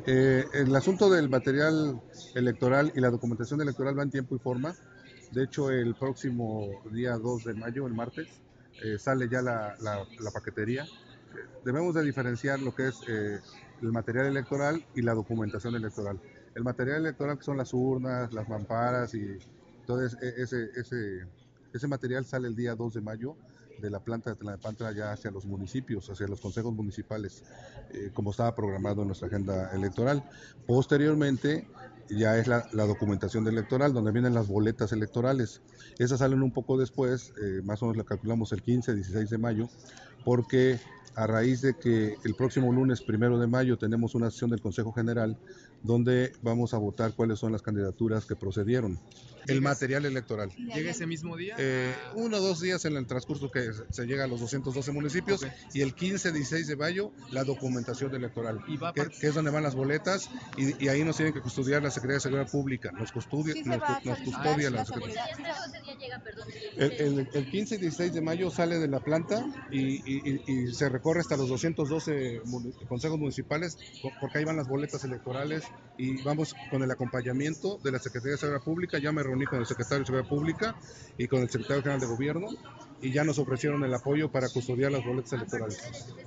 El asunto del material electoral y la documentación electoral va en tiempo y forma. De hecho, el próximo día 2 de mayo, el martes, sale ya la paquetería. Debemos de diferenciar lo que es el material electoral y la documentación electoral. El material electoral, que son las urnas, las mamparas y todo ese material, sale el día 2 de mayo de la planta de Tlalnepantla ya hacia los municipios, hacia los consejos municipales, como estaba programado en nuestra agenda electoral. Posteriormente ya es la documentación electoral, donde vienen las boletas electorales. Esas salen un poco después, más o menos la calculamos el 15, 16 de mayo, porque a raíz de que el próximo lunes 1 de mayo tenemos una sesión del Consejo General donde vamos a votar cuáles son las candidaturas que procedieron. El material electoral. ¿Llega ese mismo día? 1 o 2 días en el transcurso que se llega a los 212 municipios, okay. Y el 15-16 de mayo la documentación electoral, que es donde van las boletas y ahí nos tienen que custodiar la Secretaría de Seguridad Pública, nos custodia la Secretaría. El 15 y 16 de mayo sale de la planta y se recorre hasta los 212 consejos municipales, porque ahí van las boletas electorales y vamos con el acompañamiento de la Secretaría de Seguridad Pública. Ya me reuní con el secretario de Seguridad Pública y con el secretario general de Gobierno y ya nos ofrecieron el apoyo para custodiar las boletas electorales.